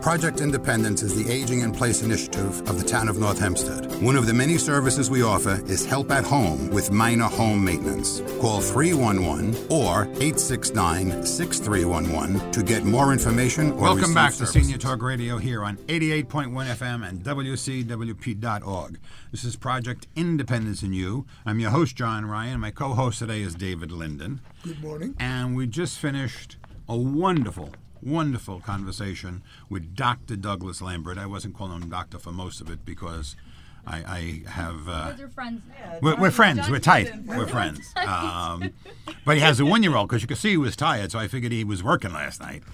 Project Independence is the Aging in Place initiative of the town of North Hempstead. One of the many services we offer is help at home with minor home maintenance. Call 311 or 869-6311 to get more information or Welcome back services. to Senior Talk Radio here on 88.1 FM and WCWP.org. This is Project Independence in You. I'm your host, John Ryan. My co-host today is David Linden. Good morning. And we just finished a wonderful conversation with Dr. Douglas Lambert. I wasn't calling him doctor for most of it because I have... Because we're friends now. We're friends. We're tight. We're friends. But he has a 1-year-old because you could see he was tired, so I figured he was working last night.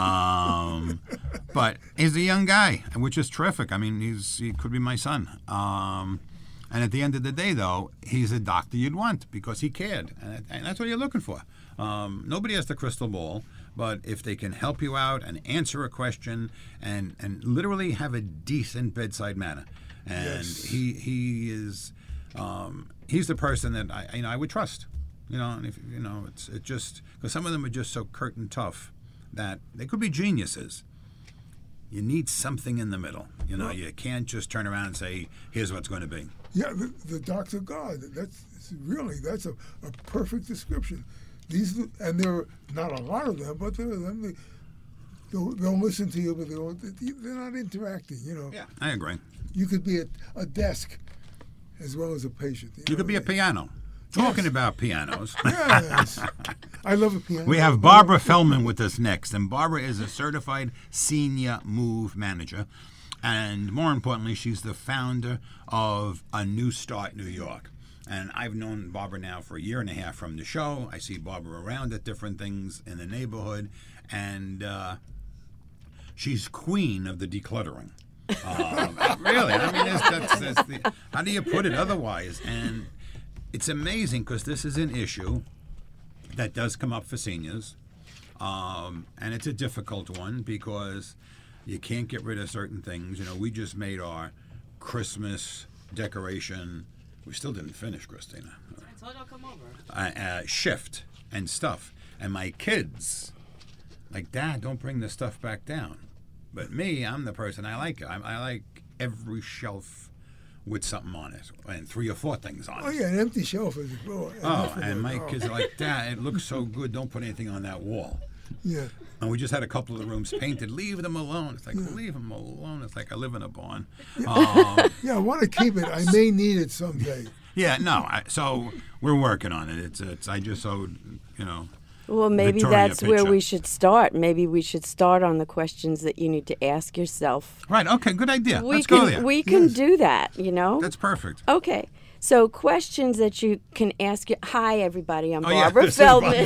But he's a young guy, which is terrific. I mean, he could be my son. And at the end of the day, though, he's a doctor you'd want because he cared. And that's what you're looking for. Nobody has the crystal ball. But if they can help you out and answer a question and literally have a decent bedside manner, and Yes. he is he's the person that I would trust, and if it's just because some of them are just so curt and tough that they could be geniuses. You need something in the middle, You can't just turn around and say, "Here's what's going to be." Yeah, the Dr. God. That's a perfect description. And there are not a lot of them, but there are them. They'll listen to you, but they're not interacting. Yeah, I agree. You could be a desk as well as a patient. You could be a piano. Talking about pianos. Yes, I love a piano. We have Barbara Feldman with us next, and Barbara is a certified senior move manager, and more importantly, she's the founder of A New Start New York. And I've known Barbara now for 1.5 years from the show. I see Barbara around at different things in the neighborhood, and she's queen of the decluttering. Really, I mean, that's how do you put it otherwise? And it's amazing because this is an issue that does come up for seniors, and it's a difficult one because you can't get rid of certain things. We just made our Christmas decoration. We still didn't finish, Christina. I told y'all come over. Shift and stuff. And my kids, like, Dad, don't bring the stuff back down. But me, I'm the person, I like it. I like every shelf with something on it and 3 or 4 things on it. Oh, yeah, an empty shelf is And my kids are like, Dad, it looks so good. Don't put anything on that wall. Yeah. And we just had a couple of the rooms painted. Leave them alone. It's like, leave them alone. It's like I live in a barn. Yeah, I want to keep it. I may need it someday. Yeah, no. So we're working on it. It's. I just owed, Well, maybe Victoria that's where picture. we should start. Maybe we should start on the questions that you need to ask yourself. Right. Okay. Good idea. Let's go there. We can do that, That's perfect. Okay. So questions that you can ask. Hi, everybody. I'm yeah, Barbara this is Feldman.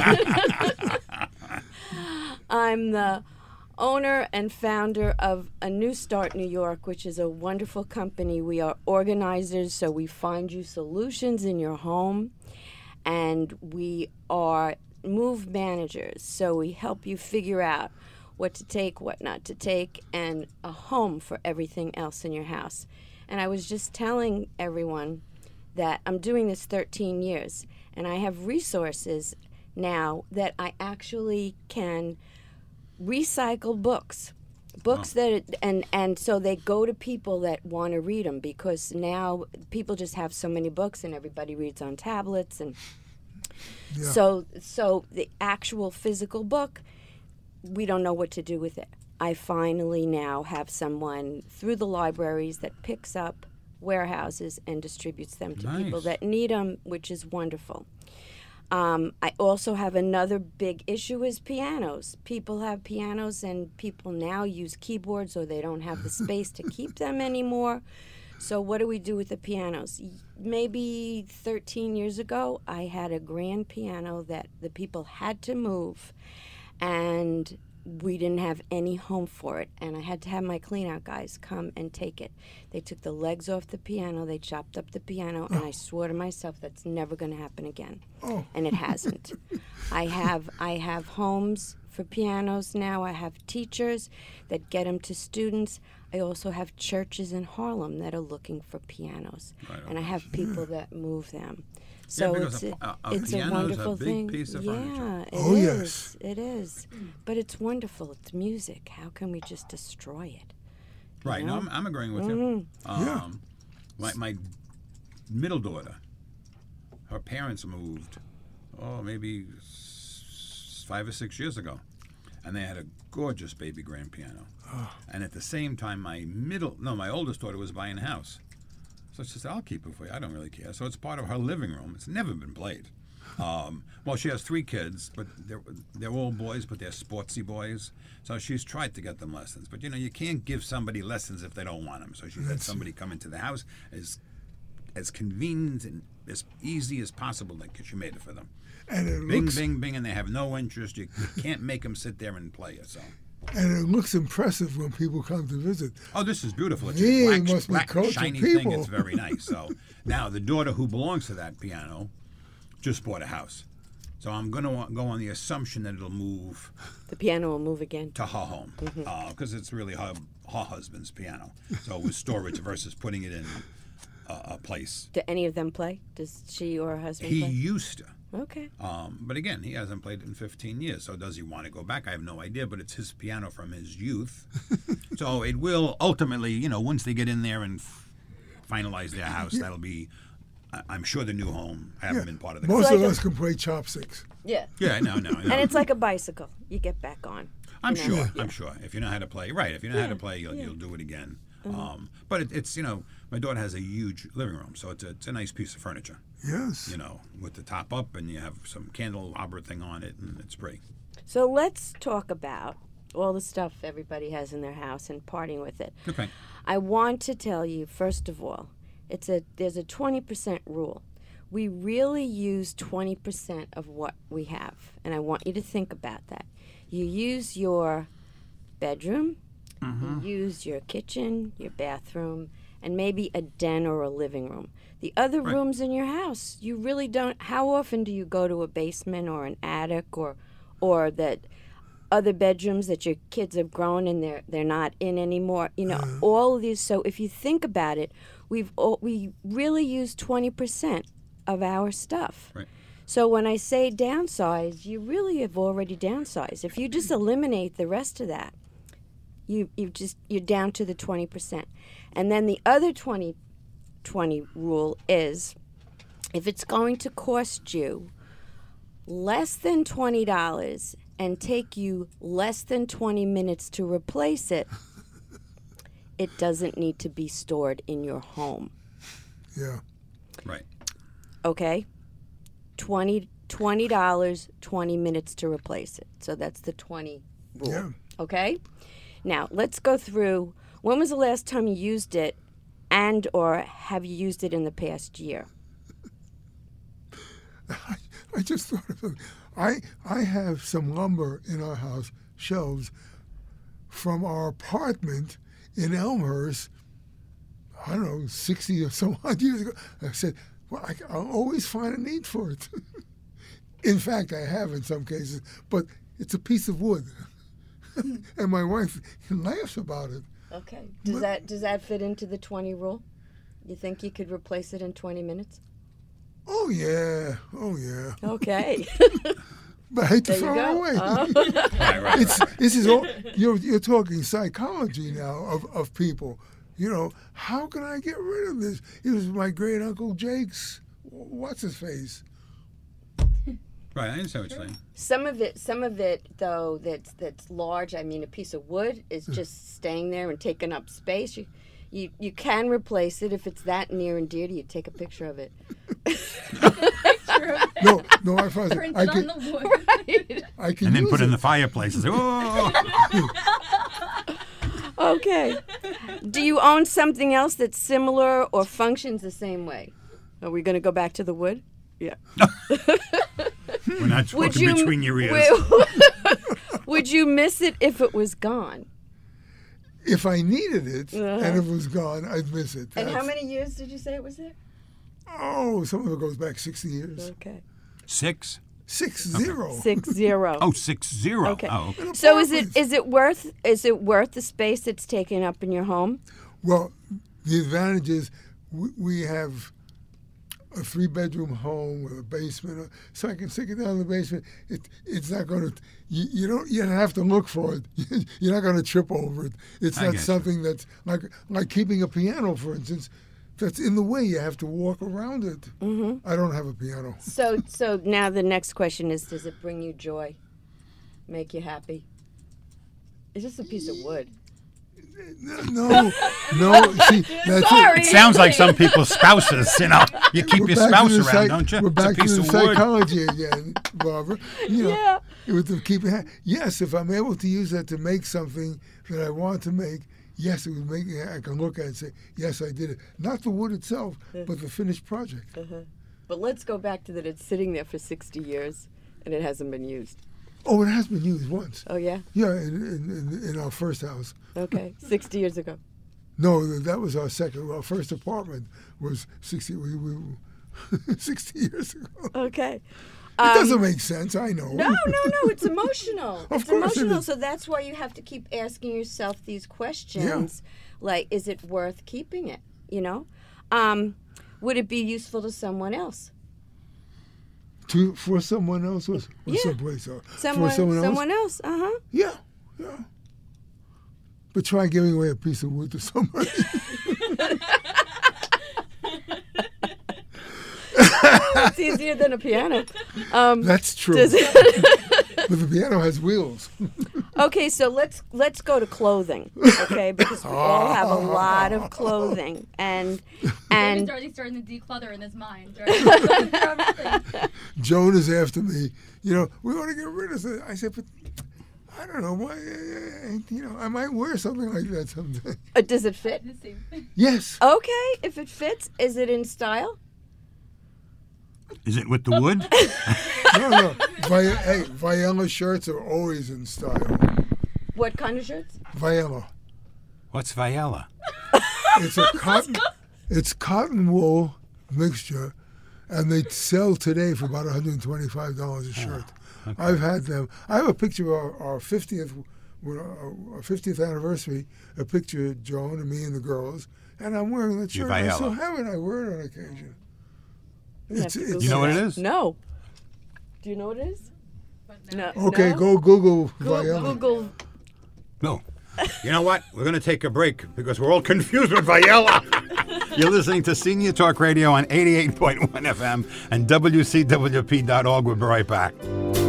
I'm the owner and founder of A New Start New York, which is a wonderful company. We are organizers, so we find you solutions in your home. And we are move managers, so we help you figure out what to take, what not to take, and a home for everything else in your house. And I was just telling everyone that I'm doing this 13 years, and I have resources now that I actually can recycle books that and so they go to people that want to read them, because now people just have so many books and everybody reads on tablets, and so the actual physical book, we don't know what to do with it. I finally now have someone through the libraries that picks up warehouses and distributes them to people that need them, which is wonderful. I also have another big issue is pianos. People have pianos, and people now use keyboards, or they don't have the space to keep them anymore. So what do we do with the pianos? Maybe 13 years ago, I had a grand piano that the people had to move, and we didn't have any home for it, and I had to have my clean-out guys come and take it. They took the legs off the piano, they chopped up the piano, and I swore to myself that's never going to happen again. And it hasn't. I have homes for pianos now. I have teachers that get them to students. I also have churches in Harlem that are looking for pianos, and I have people that move them. So because it's a it's a piano is a wonderful big thing. piece of yeah, furniture. it Oh, is. yes. It is. But it's wonderful. It's music. How can we just destroy it? Right. know? No, I'm agreeing with you. Yeah. My middle daughter, her parents moved, maybe 5 or 6 years ago, and they had a gorgeous baby grand piano. And at the same time, my oldest daughter was buying a house. So she said, I'll keep it for you. I don't really care. So it's part of her living room. It's never been played. Well, she has 3 kids, but they're all boys, but they're sportsy boys. So she's tried to get them lessons. But, you can't give somebody lessons if they don't want them. So she had somebody come into the house as convenient and as easy as possible, because she made it for them. And it Bing, looks, bing, bing, and they have no interest. You can't make them sit there and play it. So. and it looks impressive when people come to visit. Oh, this is beautiful. It's Gee, a must be black cultured shiny people. thing. It's very nice. So now the daughter who belongs to that piano just bought a house. So I'm going to go on the assumption that it'll move The piano will move again. to her home, because it's really her husband's piano. So with storage versus putting it in a place. Do any of them play? Does she or her husband He play? used to. Okay. But again, he hasn't played in 15 years. So does he want to go back? I have no idea, but it's his piano from his youth. So it will ultimately, once they get in there and finalize their house, that'll be, I'm sure, the new home. I haven't been part of the Most of like us can play chopsticks. Yeah. Yeah, no. And it's like a bicycle. You get back on. I'm you know? sure. I'm sure. If you know how to play, right? If you know how to play, you'll do it again. But it's my daughter has a huge living room, so it's a nice piece of furniture. Yes. With the top up, and you have some candelabra thing on it, and it's pretty. So let's talk about all the stuff everybody has in their house and parting with it. Okay. I want to tell you, first of all, there's a 20% rule. We really use 20% of what we have, and I want you to think about that. You use your bedroom, you use your kitchen, your bathroom, and maybe a den or a living room. The other rooms in your house, you really don't. How often do you go to a basement or an attic or that other bedrooms that your kids have grown and they're not in anymore? All of these. So if you think about it, we really use 20% of our stuff. Right. So when I say downsize, you really have already downsized. If you just eliminate the rest of that, you're down to the 20%. And then the other 20 rule is, if it's going to cost you less than $20 and take you less than 20 minutes to replace it, it doesn't need to be stored in your home. Yeah. Right. Okay? $20, 20 minutes to replace it. So that's the 20 rule. Yeah. Okay? Now, let's go through, when was the last time you used it, and or have you used it in the past year? I just thought of it. I have some lumber in our house, shelves, from our apartment in Elmhurst, I don't know, 60 or so odd years ago. I said, well, I'll always find a need for it. In fact, I have in some cases, but it's a piece of wood. And my wife laughs about it. Okay. Does that fit into the 20 rule? You think you could replace it in 20 minutes? Oh yeah. Okay. But I hate to There you throw go. it away. Right. This is all you're talking psychology now of people. How can I get rid of this? It was my great uncle Jake's. What's his face? Right. I understand what you're saying. Some of it though that's large. I mean, a piece of wood is just staying there and taking up space. You can replace it if it's that near and dear to you. Take a picture of it. No, I found Print I it on can, the wood. Right. I can And then use put it in it. the fireplace and say, oh. Okay. Do you own something else that's similar or functions the same way? Are we going to go back to the wood? Yeah. We're not talking between your ears. Would you miss it if it was gone? If I needed it and it was gone, I'd miss it. And how many years did you say it was there? Oh, some of it goes back 60 years. Okay. 6? 6-0. 6-0. Oh, 6-0. Okay. Oh, okay. So is it worth the space it's taking up in your home? Well, the advantage is we have a 3-bedroom home with a basement, so I can stick it down in the basement. It's not going to. You don't have to look for it. You're not going to trip over it. It's I not get something that's like keeping a piano, for instance. That's in the way. You have to walk around it. Mm-hmm. I don't have a piano. So now the next question is: does it bring you joy? Make you happy? It's just a piece of wood. No. See, that's Sorry. It sounds like some people's spouses, you know. You keep We're your back spouse to the around, don't you? We're It's a back to piece the of wood. psychology again, Barbara. You know, Yeah. with the yes, if I'm able to use that to make something that I want to make, yes, it would make. I can look at it and say, yes, I did it. Not the wood itself, but the finished project. But let's go back to that. It's sitting there for 60 years and it hasn't been used. Oh, it has been used once. Oh yeah. Yeah, in our first house. Okay, 60 years ago. No, that was our second. Our first apartment was 60. 60 years ago. Okay. It doesn't make sense. I know. No, it's emotional. Of It's course it emotional. is. So that's why you have to keep asking yourself these questions. Like, is it worth keeping it? You know? Would it be useful to someone else? For someone else was someplace else. Someone For someone else? Uh-huh. Yeah. But try giving away a piece of wood to somebody. It's easier than a piano. That's true. Does it? But the piano has wheels. Okay, so let's go to clothing, okay? Because we all have a lot of clothing, and David's already starting to declutter in his mind. Right? Joan is after me. You know, we want to get rid of it. I said, but I don't know why. You know, I might wear something like that someday. does it fit? The same thing. Yes. Okay, if it fits, is it in style? Is it with the wood? No. Viola shirts are always in style. What kind of shirts? Viola. What's Viola? It's a cotton. It's cotton wool mixture, and they sell today for about $125 a shirt. Okay. I've had them. I have a picture of our 50th anniversary. A picture of Joan and me and the girls, and I'm wearing that shirt. I still have it. I wear it on occasion. Do you know what it is? No. Do you know what it is? No. Okay, No? go Google Viola. Google. No. You know what? We're going to take a break because we're all confused with Viola. You're listening to Senior Talk Radio on 88.1 FM and WCWP.org. We'll be right back.